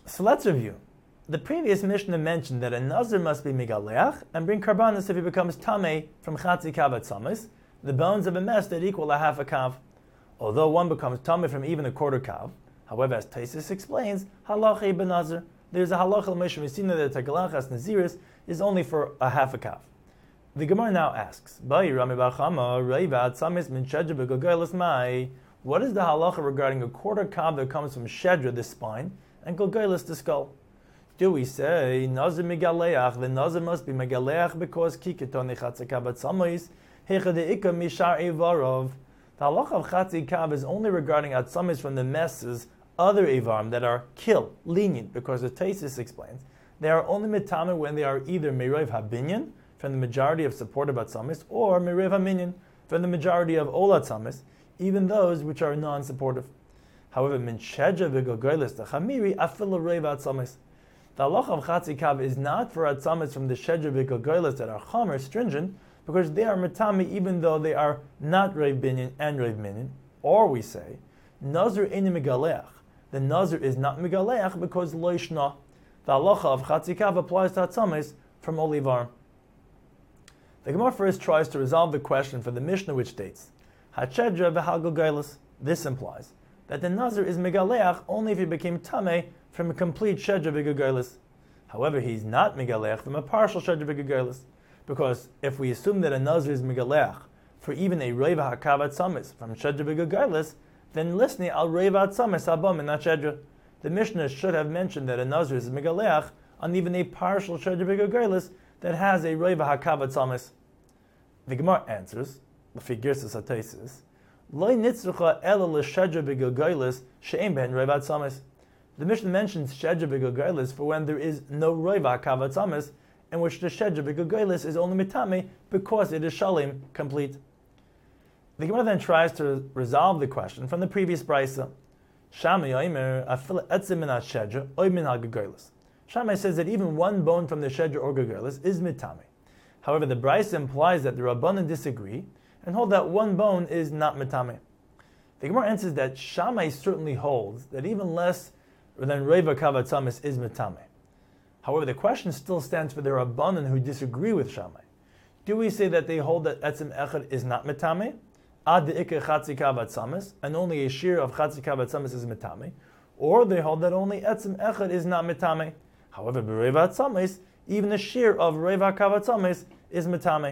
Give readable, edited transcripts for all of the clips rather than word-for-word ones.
So let's review. The previous Mishnah mentioned that a Nazir must be Megaleach and bring Karbanis if he becomes Tameh from Chatzi Kav Atzamis, the bones of a mess that equal a half a Kav. Although one becomes Tameh from even a quarter Kav, however, as Taisus explains, Halacha ben Nazir, there's a Halacha l'Moshe Messina that Tagalachas Naziris is only for a half a Kav. The Gemara now asks, what is the halacha regarding a quarter kav that comes from Shedra, the spine, and Gilgelis, the skull? Do we say, Nazir Megaleach, the Nazir must be Megaleach because Kiketon Chatzikavat Samois, Hechadeika Mishar Evarov. The halacha of Chatzi Kav is only regarding Atzamis from the messes, other Evarim that are lenient, because the Taisus explains, they are only Mitame when they are either Merev HaBinyan, from the majority of supportive Atzamis, or Merev HaMinyan, from the majority of Ol Atzamis, even those which are non-supportive. However, Min Shedra V'Gilgelis the Chamiri Afil Rev Atzamis. The halacha of Chatzi Kav is not for Atzamis from the Shedra V'Gilgelis that are Chamer, stringent, because they are Mitame even though they are not Rev Binyan and Rev Minyan. Or we say, Nazir Ein Megaleach. The Nazir is not Megaleach because Loishna. The halacha of Chatzi Kav applies to Atzamis from Olivar. The Gemara first tries to resolve the question for the Mishnah which states, Hachedra v'Halgilgelis. This implies that the Nazir is Megaleach only if he became Tameh from a complete Shedra v'Gilgelis. However, he's not Megaleach from a partial Shedra v'Gilgelis, because if we assume that a Nazir is Megaleach for even a Reva HaKav Atzamis from Shedra v'Gilgelis, then listening al Reva Atzamis Abam and not Shedra. The Mishnah should have mentioned that a Nazir is Megaleach on even a partial Shedra v'Gilgelis that has a Reva HaKav Atzamis. The Gemara answers, L'figirsas HaTaisis, Loi nitzrucha ela l'shedra b'Gilgelis she'em ben Reva Atzamis. The Mishnah mentions Shedra b'Gilgelis for when there is no Reva HaKav Atzamis, in which the Shedra b'Gilgelis is only mitame because it is shalim, complete. The Gemara then tries to resolve the question from the previous brisa. Shammai Omer afil etzim min ha-Shedra oy min ha-Gilgelis. Shammai says that even one bone from the Shedra or Gilgelis is mitame. However, the brisa implies that the Rabbanan disagree and hold that one bone is not mitame. The Gemara answers that Shammai certainly holds that even less than Reva Kav Atzamis is mitame. However, the question still stands for the Rabbanan who disagree with Shammai. Do we say that they hold that Etzim Echad is not mitame, ad de'ikar Chatzi Kav Atzamis, and only a shear of Chatzi Kav Atzamis is mitame, or they hold that only Etzim Echad is not mitame? However, Reva Atzamis, even a shear of Reva Kav Atzamis is mitame.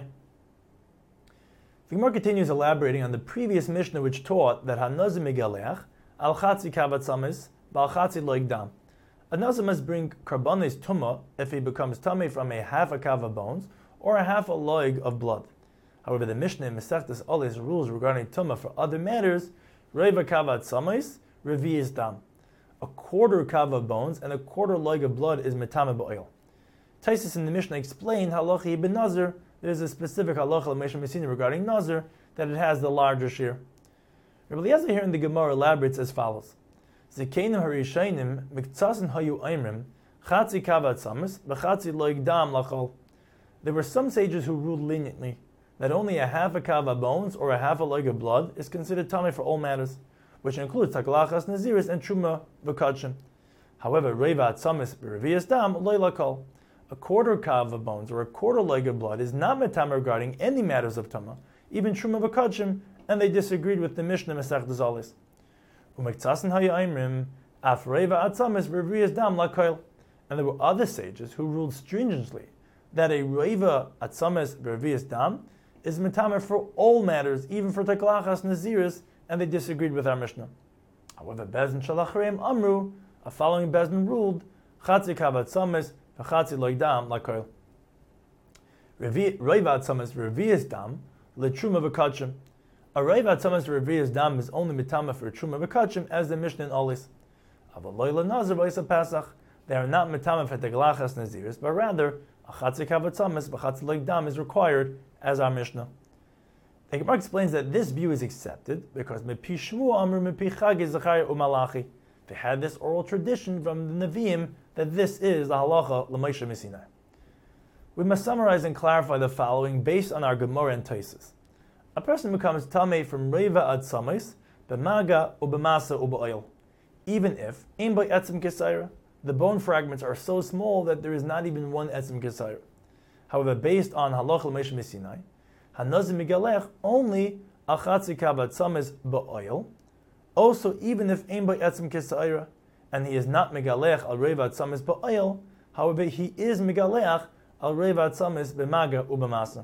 The Gemara continues elaborating on the previous Mishnah which taught that Hanazir Megaleach al Chatzi Kav Atzamis ba'al Chatzi Loig Dam. A Nazir must bring Karbanis Tumah if he becomes Tameh from a half a kav of bones or a half a loig of blood. However, the Mishnah in Masechtas Oles rules regarding Tumah for other matters, Reva Kav Atzamis, Revi'is Dam. A quarter kav of bones and a quarter loig of blood is Metame Ba'oil. Taisus in the Mishnah explained Halacha ibn Nazir. There is a specific halacha l'Moshe Messina regarding Nazir that it has the larger shear. Rabbi Eliezer here in the Gemara elaborates as follows: Zikenim harishainim miktasin hayu aimrim chatzi kav atzamis v'chatzi loig dam lachol. There were some sages who ruled leniently that only a half a kav of bones or a half a loig of blood is considered tamei for all matters, which includes taklachas naziris and truma v'kachim. However, reva atzamis b'revias dam loy lachol. A quarter kav of bones or a quarter leg of blood is not metam regarding any matters of tama, even truma v'kachim, and they disagreed with the Mishnah Masechtas Oles. Umektasen hayaimrim af reva atzamis b'revias dam lakoil. And there were other sages who ruled stringently that a reva atzamis b'revias dam is metamer for all matters, even for taklachas naziris, and they disagreed with our Mishnah. However, Bezdin Shalachreim Amru, a following Bezdin ruled, Chatzi Kav Atzamis v'Chatzi Loig Dam Lakoil. Reva Atzamis Revi'is Dam L'Truma V'Kachim. A Reva Atzamis Revi'is Dam is only mitama for Truma V'Kachim, as the Mishnah in Olis. Avaloi LaNazir V'Isa Pesach. They are not mitama for Teglachas Naziris, but rather a Chatzi Kav Atzamis v'Chatzi Loig Dam is required, as our Mishnah. The Gemara explains that this view is accepted because Mepi Shmuel Amru Mepi Chagi Zachariah Umalachi. They had this oral tradition from the Nevi'im that this is the halacha l'Moshe Messina. We must summarize and clarify the following based on our Gemara and Taisus. A person becomes tamei from reva atzamis, b'maga u'b'masa u'b'oil, even if ein by etzim kesayra, the bone fragments are so small that there is not even one etzem kesayra. However, based on halacha l'meisha misinai, hanazir migalech only achatzi kavat samis ba'oil. Also, even if ein by etzem kesayra, and he is not migalech al revat samis ba'oil, however, he is migalech al revat samis b'maga u'b'masa.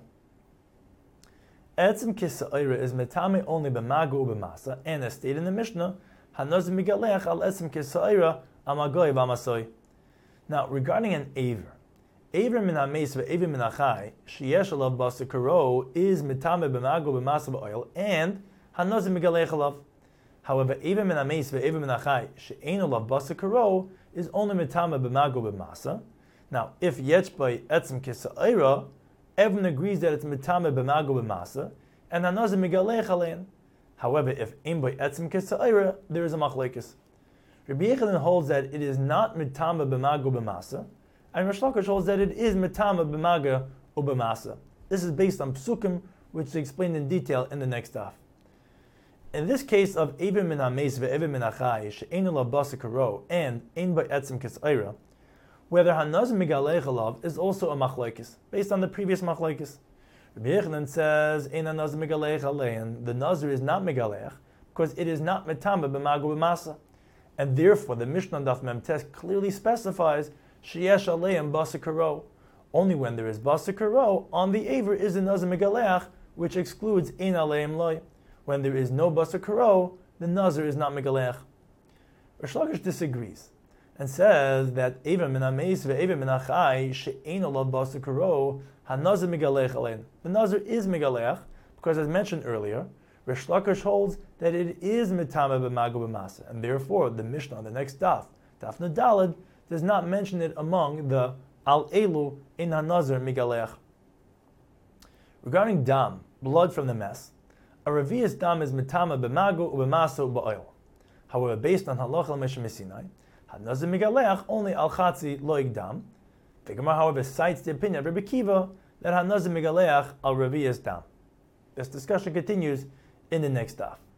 Etzem kisa'ira is metame only b'maga u'b'masa, and as stated in the Mishnah, hanazir migalech al etzem kisa'ira amagoy v'amasoi. Now, regarding an aver, aver min ha'meis ve'aver min ha'chai, sheyesh alav basa karo, is metame b'maga u'b'masa b'oil, and hanazir migalech alav. However, aver min ha'meis ve'aver min ha'chai, she'ein alav basa karo, is only metame b'maga u'b'masa. Now, if yechbay etzem kisa'ira, everyone agrees that it's mitame b'maga b'masa, and hanazir migalech alein. However, if ein by etzem kesa'ira, there is a machlekes. Rabbi Yechanan holds that it is not mitame b'maga b'masa, and Rish Lakish holds that it is mitame b'maga u'b'masa. This is based on psukim, which is explained in detail in the next daf. In this case of even min ha'meis ve'ever min ha'chai she'ein alav basa karo and ein by etzem kesa'ira, whether hanazir migalech alav is also a machlekes, based on the previous machlekes. Rabbi Yechanan says, ein hanazir migalech alein, the nazir is not migalech, because it is not mitame b'maga b'masa. And therefore, the Mishnah Daf Mem Tes clearly specifies, sheyesh aleim basa karo. Only when there is basa karo, on the aver is the nazir migalech, which excludes ein aleim loy. When there is no basa karo, the nazir is not migalech. Rish Lakish disagrees and says that Eva min ha'meis ve'eva min ha'chai she'ein alav basa karo hanazir migalech alein. The nazir is migalech because, as mentioned earlier, Rish Lakish holds that it is mitame b'maga b'masa, and therefore the Mishnah on the next daf, Daf Nadalad, does not mention it among the al elu in hanazir migalech. Regarding dam, blood from the mess, a revius dam is mitame b'maga u'b'masa u'ba'oil. However, based on halacha l'meisha misinai, hanazir migalech only al chatzi loig dam. The Gemara, however, cites the opinion of Rabbi Kiva that hanazir migalech al revius dam. This discussion continues in the next daf.